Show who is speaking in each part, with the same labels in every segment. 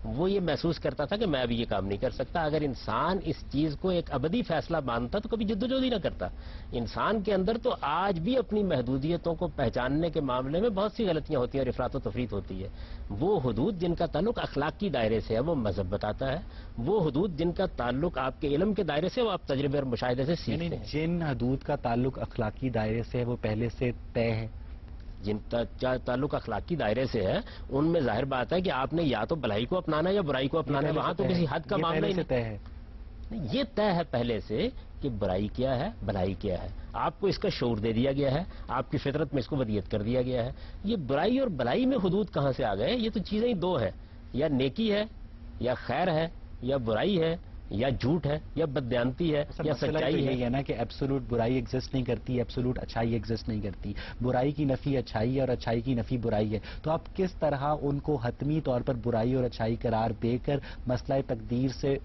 Speaker 1: وہ یہ محسوس کرتا تھا کہ میں ابھی یہ کام نہیں کر سکتا. اگر انسان اس چیز کو ایک ابدی فیصلہ مانتا تو کبھی جدوجہد ہی نہ کرتا. انسان کے اندر تو آج بھی اپنی محدودیتوں کو پہچاننے کے معاملے میں بہت سی غلطیاں ہوتی ہیں اور افراط و تفریط ہوتی ہے. وہ حدود جن کا تعلق اخلاقی دائرے سے ہے وہ مذہب بتاتا ہے. وہ حدود جن کا تعلق آپ کے علم کے دائرے سے وہ آپ تجربے اور مشاہدے سے سیکھتے ہیں.
Speaker 2: جن حدود کا تعلق اخلاقی دائرے سے ہے وہ پہلے سے طے ہے.
Speaker 1: جن کا تعلق اخلاقی دائرے سے ہے ان میں ظاہر بات ہے کہ آپ نے یا تو بھلائی کو اپنانا یا برائی کو اپنانا ہے. وہاں تو کسی حد کا معاملہ ہی نہیں.
Speaker 2: طے ہے
Speaker 1: یہ طے ہے پہلے سے کہ برائی کیا ہے بھلائی کیا ہے. آپ کو اس کا شعور دے دیا گیا ہے, آپ کی فطرت میں اس کو ودیت کر دیا گیا ہے. یہ برائی اور بھلائی میں حدود کہاں سے آ گئے؟ یہ تو چیزیں ہی دو ہیں, یا نیکی ہے یا خیر ہے, یا برائی ہے یا جھوٹ ہے, یا بددیانتی ہے یا سچائی ہے.
Speaker 2: یہ ہے نا کہ ایبسولوٹ برائی ایگزسٹ نہیں کرتی, ایبسولوٹ اچھائی ایگزسٹ نہیں کرتی. برائی کی نفی اچھائی ہے اور اچھائی کی نفی برائی ہے. تو آپ کس طرح ان کو حتمی طور پر برائی اور اچھائی قرار دے کر مسئلہ تقدیر سے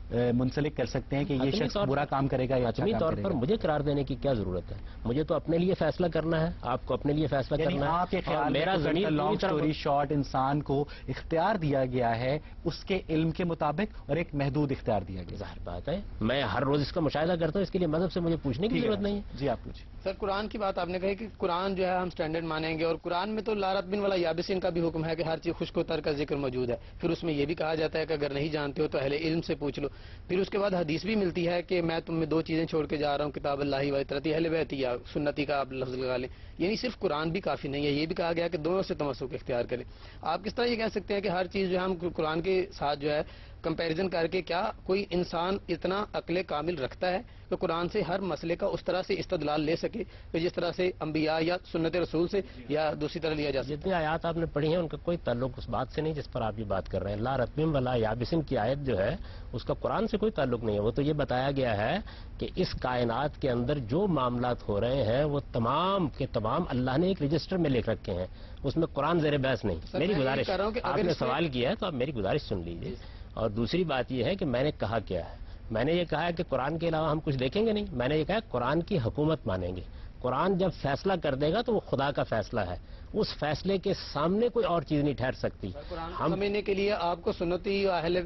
Speaker 2: منسلک کر سکتے ہیں کہ یہ شخص برا کام کرے گا یا اچھا کام کرے گا؟
Speaker 1: طور پر مجھے قرار دینے کی کیا ضرورت ہے؟ مجھے تو اپنے لیے فیصلہ کرنا ہے, آپ کو اپنے لیے فیصلہ کرنا ہے.
Speaker 2: آپ کے خیال
Speaker 1: میرا
Speaker 2: میں لانگ سٹوری شارٹ انسان کو اختیار دیا گیا ہے اس کے علم کے مطابق اور ایک محدود اختیار دیا گیا.
Speaker 1: ظاہر بات ہے میں ہر روز اس کا مشاہدہ کرتا ہوں, اس کے لیے مذہب سے مجھے پوچھنے کی ضرورت نہیں ہے.
Speaker 2: جی آپ پوچھیں.
Speaker 3: سر قرآن کی بات آپ نے کہی کہ قرآن جو ہے ہم سٹینڈرڈ مانیں گے, اور قرآن میں تو لا رطبن ولا یابسین کا بھی حکم ہے کہ ہر چیز خشک و تر کا ذکر موجود ہے. پھر اس میں یہ بھی کہا جاتا ہے کہ اگر نہیں جانتے ہو تو اہل علم سے پوچھ لو. پھر اس کے بعد حدیث بھی ملتی ہے کہ میں تم میں دو چیزیں چھوڑ کے جا رہا ہوں, کتاب اللہ و اطرتی اہل بیت یا سنتی کا آپ لفظ لگا لیں. یعنی صرف قرآن بھی کافی نہیں ہے, یہ بھی کہا گیا کہ دونوں سے تمسک اختیار کریں. آپ کس طرح یہ کہہ سکتے ہیں کہ ہر چیز جو ہے ہم قرآن کے ساتھ جو ہے کمپیریزن کر کے, کیا کوئی انسان اتنا عقل کامل رکھتا ہے کہ قرآن سے ہر مسئلے کا اس طرح سے استدلال لے سکے کہ جس طرح سے انبیاء یا سنت رسول سے یا دوسری طرح لیا جا سکے؟
Speaker 1: جتنی آیات آپ نے پڑھی ہیں ان کا کوئی تعلق اس بات سے نہیں جس پر آپ یہ بات کر رہے ہیں. لا رطبن ولا یابسین کی آیت جو ہے اس کا قرآن سے کوئی تعلق نہیں ہے. وہ تو یہ بتایا گیا ہے کہ اس کائنات کے اندر جو معاملات ہو رہے ہیں وہ تمام کے تمام اللہ نے ایک رجسٹر میں لکھ رکھے ہیں, اس میں قرآن زیر بحث نہیں. میری گزارش, آپ نے سوال کیا ہے تو آپ میری گزارش سن لیجیے. اور دوسری بات یہ ہے کہ میں نے کہا کیا ہے. میں نے یہ کہا ہے کہ قرآن کے علاوہ ہم کچھ دیکھیں گے نہیں. میں نے یہ کہا قرآن کی حکومت مانیں گے. قرآن جب فیصلہ کر دے گا تو وہ خدا کا فیصلہ ہے, اس فیصلے کے سامنے کوئی اور چیز نہیں ٹھہر سکتی.
Speaker 3: ہم سمجھنے کے لیے آپ کو سنتی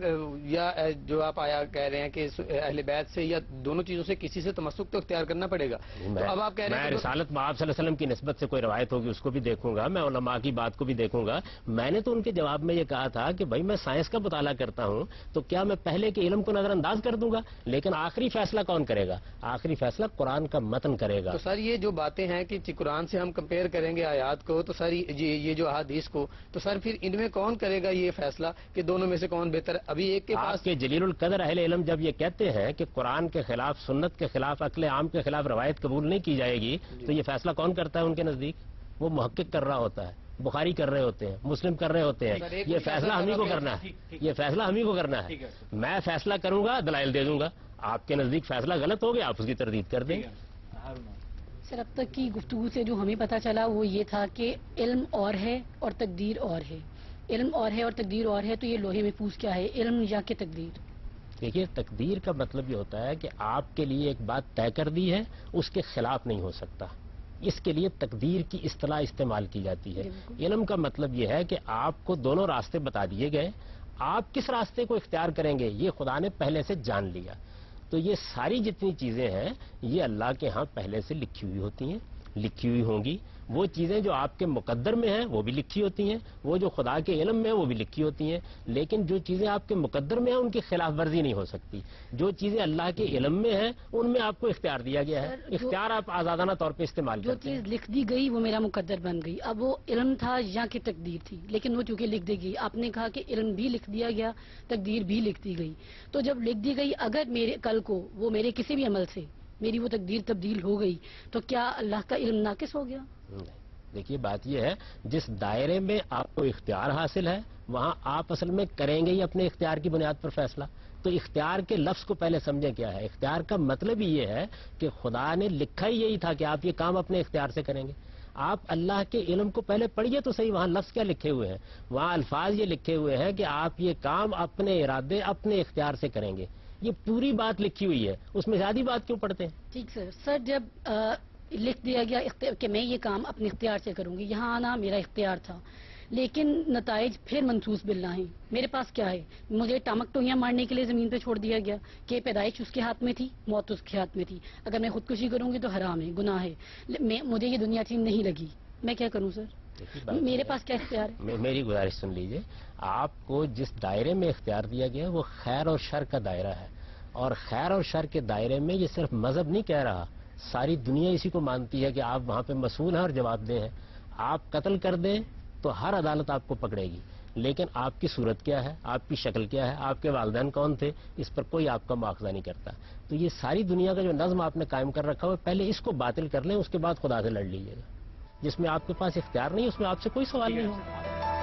Speaker 3: یا جو آپ آیا کہہ رہے ہیں کہ اہل بیت سے یا دونوں چیزوں سے کسی سے تمسک تو اختیار کرنا پڑے گا. تو اب آپ کہہ رہے ہیں
Speaker 1: میں رسالت میں آپ صلی اللہ علیہ وسلم کی نسبت سے کوئی روایت ہوگی اس کو بھی دیکھوں گا, میں علماء کی بات کو بھی دیکھوں گا. میں نے تو ان کے جواب میں یہ کہا تھا کہ بھائی میں سائنس کا مطالعہ کرتا ہوں تو کیا میں پہلے کے علم کو نظر انداز کر دوں گا؟ لیکن آخری فیصلہ کون کرے گا؟ آخری فیصلہ قرآن کا متن کرے گا.
Speaker 3: تو سر یہ جو باتیں ہیں کہ قرآن سے ہم کمپیئر کریں گے آیات کو تو سر یہ جو احادیث کو, تو سر پھر ان میں کون کرے گا یہ فیصلہ کہ دونوں میں سے کون بہتر ہے؟ ابھی ایک کے پاس
Speaker 1: کے جلیل القدر اہل علم جب یہ کہتے ہیں کہ قرآن کے خلاف, سنت کے خلاف, عقل عام کے خلاف روایت قبول نہیں کی جائے گی, تو یہ فیصلہ کون کرتا ہے ان کے نزدیک؟ وہ محقق کر رہا ہوتا ہے, بخاری کر رہے ہوتے ہیں, مسلم کر رہے ہوتے ہیں. یہ فیصلہ ہم ہی کو کرنا ہے, یہ فیصلہ ہم ہی کو کرنا ہے. میں فیصلہ کروں گا, دلائل دے دوں گا. آپ کے نزدیک فیصلہ غلط ہو گیا, آپ اس کی تردید کر دیں.
Speaker 4: سر اب تک کی گفتگو سے جو ہمیں پتہ چلا وہ یہ تھا کہ علم اور ہے اور تقدیر اور ہے. علم اور ہے اور تقدیر اور ہے, تو یہ لوہے محفوظ کیا ہے, علم یا کہ تقدیر؟
Speaker 1: دیکھیے تقدیر کا مطلب یہ ہوتا ہے کہ آپ کے لیے ایک بات طے کر دی ہے, اس کے خلاف نہیں ہو سکتا. اس کے لیے تقدیر کی اصطلاح استعمال کی جاتی ہے. علم کا مطلب یہ ہے کہ آپ کو دونوں راستے بتا دیے گئے, آپ کس راستے کو اختیار کریں گے یہ خدا نے پہلے سے جان لیا. تو یہ ساری جتنی چیزیں ہیں یہ اللہ کے ہاں پہلے سے لکھی ہوئی ہوتی ہیں, لکھی ہوئی ہوں گی. وہ چیزیں جو آپ کے مقدر میں ہیں وہ بھی لکھی ہوتی ہیں, وہ جو خدا کے علم میں ہیں وہ بھی لکھی ہوتی ہیں. لیکن جو چیزیں آپ کے مقدر میں ہیں ان کی خلاف ورزی نہیں ہو سکتی. جو چیزیں اللہ کے علم میں ہیں ان میں آپ کو اختیار دیا گیا ہے. اختیار آپ آزادانہ طور پہ استعمال کرتے ہیں.
Speaker 4: جو چیز لکھ دی گئی وہ میرا مقدر بن گئی. اب وہ علم تھا یا کہ تقدیر تھی, لیکن وہ چونکہ لکھ دی گئی. آپ نے کہا کہ علم بھی لکھ دیا گیا, تقدیر بھی لکھ دی گئی. تو جب لکھ دی گئی, اگر میرے کل کو وہ میرے کسی بھی عمل سے میری وہ تقدیر تبدیل ہو گئی تو کیا اللہ کا علم ناقص ہو گیا؟
Speaker 1: دیکھیے بات یہ ہے, جس دائرے میں آپ کو اختیار حاصل ہے وہاں آپ اصل میں کریں گے ہی اپنے اختیار کی بنیاد پر فیصلہ. تو اختیار کے لفظ کو پہلے سمجھیں کیا ہے. اختیار کا مطلب ہی یہ ہے کہ خدا نے لکھا ہی یہی تھا کہ آپ یہ کام اپنے اختیار سے کریں گے. آپ اللہ کے علم کو پہلے پڑھیے تو صحیح, وہاں لفظ کیا لکھے ہوئے ہیں, وہاں الفاظ یہ لکھے ہوئے ہیں کہ آپ یہ کام اپنے ارادے اپنے اختیار سے کریں گے. یہ پوری بات لکھی ہوئی ہے, اس میں زیادہ بات کیوں پڑھتے ہیں؟
Speaker 4: ٹھیک سر. سر جب لکھ دیا گیا کہ میں یہ کام اپنے اختیار سے کروں گی, یہاں آنا میرا اختیار تھا, لیکن نتائج پھر منسوس باللہ ہیں. میرے پاس کیا ہے؟ مجھے ٹامک ٹوہیاں مارنے کے لیے زمین پہ چھوڑ دیا گیا کہ پیدائش اس کے ہاتھ میں تھی، موت اس کے ہاتھ میں تھی. اگر میں خودکشی کروں گی تو حرام ہے، گناہ ہے. مجھے یہ دنیا اچھی نہیں لگی، میں کیا کروں سر؟ میرے پاس کیا اختیار ہے؟
Speaker 1: میری گزارش سن لیجئے. آپ کو جس دائرے میں اختیار دیا گیا وہ خیر اور شر کا دائرہ ہے، اور خیر اور شر کے دائرے میں یہ صرف مذہب نہیں کہہ رہا، ساری دنیا اسی کو مانتی ہے کہ آپ وہاں پہ مسئول ہیں اور جواب دہ ہیں. آپ قتل کر دیں تو ہر عدالت آپ کو پکڑے گی، لیکن آپ کی صورت کیا ہے، آپ کی شکل کیا ہے، آپ کے والدین کون تھے، اس پر کوئی آپ کا مواخذہ نہیں کرتا. تو یہ ساری دنیا کا جو نظم آپ نے قائم کر رکھا ہو، پہلے اس کو باطل کر لیں، اس کے بعد خدا سے لڑ لیجیے گا. جس میں آپ کے پاس اختیار نہیں، اس میں آپ سے کوئی سوال نہیں ہوگا.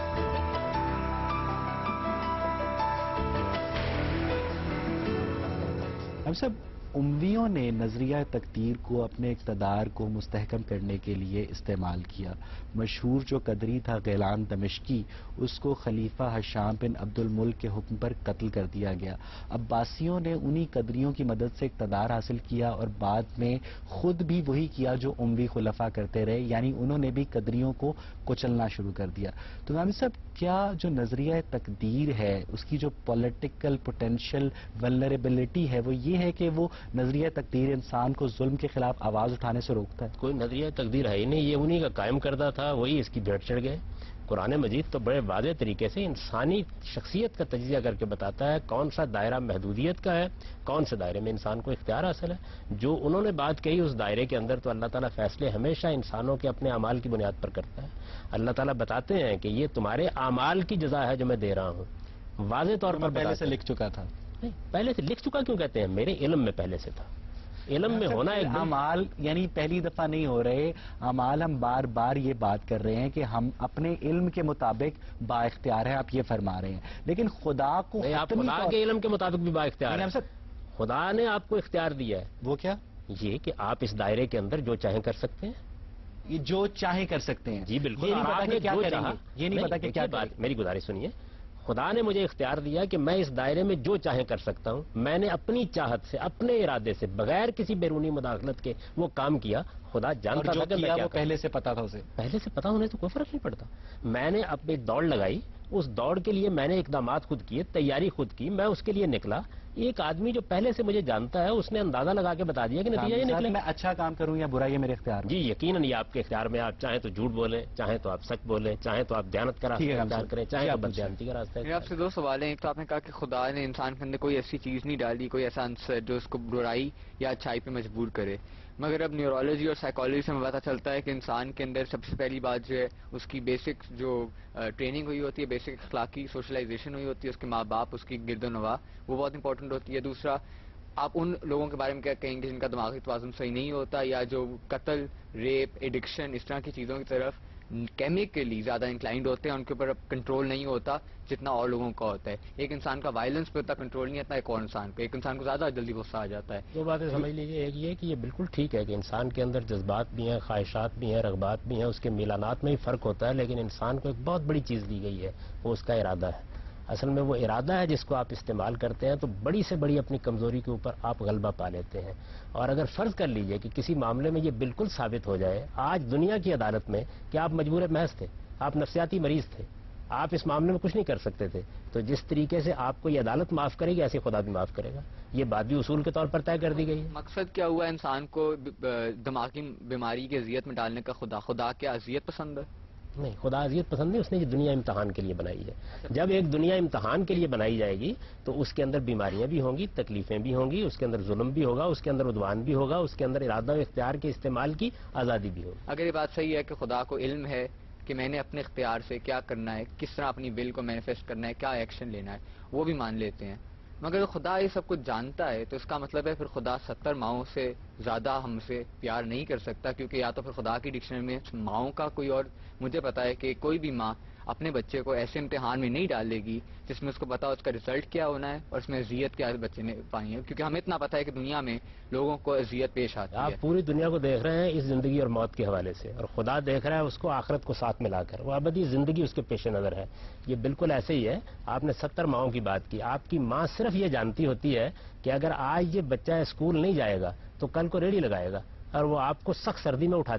Speaker 2: اب سب امویوں نے نظریہ تقدیر کو اپنے اقتدار کو مستحکم کرنے کے لیے استعمال کیا. مشہور جو قدری تھا غیلان دمشقی، اس کو خلیفہ ہشام بن عبد الملک کے حکم پر قتل کر دیا گیا. عباسیوں نے انہی قدریوں کی مدد سے اقتدار حاصل کیا اور بعد میں خود بھی وہی کیا جو اموی خلفاء کرتے رہے، یعنی انہوں نے بھی قدریوں کو کچلنا شروع کر دیا. تو نامی صاحب، کیا جو نظریہ تقدیر ہے اس کی جو پولیٹیکل پوٹینشیل ولنریبلٹی ہے وہ یہ ہے کہ وہ نظریہ تقدیر انسان کو ظلم کے خلاف آواز اٹھانے سے روکتا ہے؟
Speaker 1: کوئی نظریہ تقدیر ہے ہی نہیں، یہ انہی کا قائم کردہ تھا، وہی اس کی بھیٹ چڑھ گئے. قرآن مجید تو بڑے واضح طریقے سے انسانی شخصیت کا تجزیہ کر کے بتاتا ہے کون سا دائرہ محدودیت کا ہے، کون سے دائرے میں انسان کو اختیار حاصل ہے. جو انہوں نے بات کہی اس دائرے کے اندر تو اللہ تعالیٰ فیصلے ہمیشہ انسانوں کے اپنے اعمال کی بنیاد پر کرتا ہے. اللہ تعالیٰ بتاتے ہیں کہ یہ تمہارے اعمال کی جزا ہے جو میں دے رہا ہوں. واضح طور پر
Speaker 2: پہلے سے لکھ چکا تھا.
Speaker 1: نہیں، پہلے سے لکھ چکا کیوں کہتے ہیں؟ میرے علم میں پہلے سے تھا. علم میں ہونا ایک
Speaker 2: اعمال یعنی پہلی دفعہ نہیں ہو رہے اعمال، ہم بار بار یہ بات کر رہے ہیں کہ ہم اپنے علم کے مطابق با اختیار ہیں، آپ یہ فرما رہے ہیں. لیکن خدا کو
Speaker 1: آپ خدا کے علم کے مطابق بھی با اختیار ہیں. خدا نے آپ کو اختیار دیا ہے.
Speaker 2: وہ کیا؟ یہ
Speaker 1: کہ آپ اس دائرے کے اندر جو چاہیں کر سکتے ہیں.
Speaker 2: یہ جو چاہیں کر سکتے ہیں؟
Speaker 1: جی بالکل.
Speaker 2: یہ نہیں پتا کہ کیا کریں گے، یہ نہیں پتا کہ کیا
Speaker 1: بات. میری گزارش سنیے. خدا نے مجھے اختیار دیا کہ میں اس دائرے میں جو چاہیں کر سکتا ہوں. میں نے اپنی چاہت سے، اپنے ارادے سے، بغیر کسی بیرونی مداخلت کے وہ کام کیا. خدا جانتا تھا کہ میں کیا
Speaker 2: پہلے سے پتا تھا اسے.
Speaker 1: پہلے سے پتا ہونے سے کوئی فرق نہیں پڑتا. میں نے اب ایک دوڑ لگائی، اس دوڑ کے لیے میں نے اقدامات خود کیے، تیاری خود کی، میں اس کے لیے نکلا. ایک آدمی جو پہلے سے مجھے جانتا ہے اس نے اندازہ لگا کے بتا دیا کہ نتیجہ یہ نکلے.
Speaker 2: میں اچھا کام کروں یا برا، یہ میرے اختیار.
Speaker 1: جی یقیناً یہ آپ کے اختیار میں. آپ چاہیں تو جھوٹ بولیں، چاہیں تو آپ سچ بولیں، چاہیں تو آپ دیانت کا راستہ اختیار کریں، چاہیں تو بددیانتی کا راستہ.
Speaker 5: آپ سے دو سوال ہیں. ایک تو آپ نے کہا کہ خدا نے انسان کے اندر کوئی ایسی چیز نہیں ڈالی، کوئی ایسا عنصر جو اس کو برائی یا اچھائی پہ مجبور کرے. مگر اب نیورولوجی اور سائیکالوجی سے ہمیں پتا چلتا ہے کہ انسان کے اندر سب سے پہلی بات جو ہے اس کی بیسک جو ٹریننگ ہوئی ہوتی ہے، بیسک اخلاقی سوشلائزیشن ہوئی ہوتی ہے، اس کے ماں باپ، اس کی گرد و نواح، وہ بہت امپورٹنٹ ہوتی ہے. دوسرا، آپ ان لوگوں کے بارے میں کیا کہیں گے جن کا دماغی توازن صحیح نہیں ہوتا یا جو قتل، ریپ، ایڈکشن، اس طرح کی چیزوں کی طرف کیمیکلی زیادہ انکلائنڈ ہوتے ہیں، ان کے اوپر اب کنٹرول نہیں ہوتا جتنا اور لوگوں کا ہوتا ہے. ایک انسان کا وائلنس پہ اتنا کنٹرول نہیں ہوتا ایک اور انسان پہ. ایک انسان کو زیادہ جلدی غصہ آ جاتا ہے.
Speaker 1: دو باتیں سمجھ لیجیے. ایک یہ کہ یہ بالکل ٹھیک ہے کہ انسان کے اندر جذبات بھی ہیں، خواہشات بھی ہیں، رغبات بھی ہیں، اس کے میلانات میں ہی فرق ہوتا ہے. لیکن انسان کو ایک بہت بڑی چیز دی گئی ہے، وہ اس کا ارادہ ہے. اصل میں وہ ارادہ ہے جس کو آپ استعمال کرتے ہیں تو بڑی سے بڑی اپنی کمزوری کے اوپر آپ غلبہ پا لیتے ہیں. اور اگر فرض کر لیجئے کہ کسی معاملے میں یہ بالکل ثابت ہو جائے آج دنیا کی عدالت میں کہ آپ مجبور محض تھے، آپ نفسیاتی مریض تھے، آپ اس معاملے میں کچھ نہیں کر سکتے تھے، تو جس طریقے سے آپ کو یہ عدالت معاف کرے گی ایسے خدا بھی معاف کرے گا. یہ بات بھی اصول کے طور پر طے کر دی گئی ہے.
Speaker 5: مقصد کیا ہوا انسان کو دماغی بیماری کی اذیت میں ڈالنے کا؟ خدا کیا اذیت پسند ہے؟
Speaker 1: نہیں، خدا اذیت پسند نہیں. اس نے یہ دنیا امتحان کے لیے بنائی ہے. جب ایک دنیا امتحان کے لیے بنائی جائے گی تو اس کے اندر بیماریاں بھی ہوں گی، تکلیفیں بھی ہوں گی، اس کے اندر ظلم بھی ہوگا، اس کے اندر عدوان بھی ہوگا، اس کے اندر ارادہ و اختیار کے استعمال کی آزادی بھی ہوگی.
Speaker 5: اگر یہ بات صحیح ہے کہ خدا کو علم ہے کہ میں نے اپنے اختیار سے کیا کرنا ہے، کس طرح اپنی ول کو مینیفیسٹ کرنا ہے، کیا ایکشن لینا ہے، وہ بھی مان لیتے ہیں. مگر خدا یہ سب کچھ جانتا ہے تو اس کا مطلب ہے پھر خدا 70 ماؤں سے زیادہ ہم سے پیار نہیں کر سکتا. کیونکہ یا تو پھر خدا کی ڈکشنری میں ماؤں کا کوئی اور، مجھے پتا ہے کہ کوئی بھی ماں اپنے بچے کو ایسے امتحان میں نہیں ڈالے گی جس میں اس کو پتا اس کا ریزلٹ کیا ہونا ہے اور اس میں اذیت کیا بچے نے پانی ہے. کیونکہ ہمیں اتنا پتا ہے کہ دنیا میں لوگوں کو اذیت پیش آتی ہے.
Speaker 1: آپ پوری دنیا کو دیکھ رہے ہیں اس زندگی اور موت کے حوالے سے، اور خدا دیکھ رہا ہے اس کو آخرت کو ساتھ ملا کر. وہ ابدی زندگی اس کے پیش نظر ہے. یہ بالکل ایسے ہی ہے. آپ نے 70 ماؤں کی بات کی. آپ کی ماں صرف یہ جانتی ہوتی ہے کہ اگر آج یہ بچہ اسکول نہیں جائے گا تو کل کو ریڑھی لگائے گا، اور وہ آپ کو سخت سردی میں اٹھاتی ہے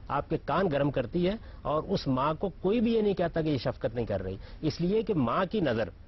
Speaker 1: آپ کے کان گرم کرتی ہے، اور اس ماں کو کوئی بھی یہ نہیں کہتا کہ یہ شفقت نہیں کر رہی، اس لیے کہ ماں کی نظر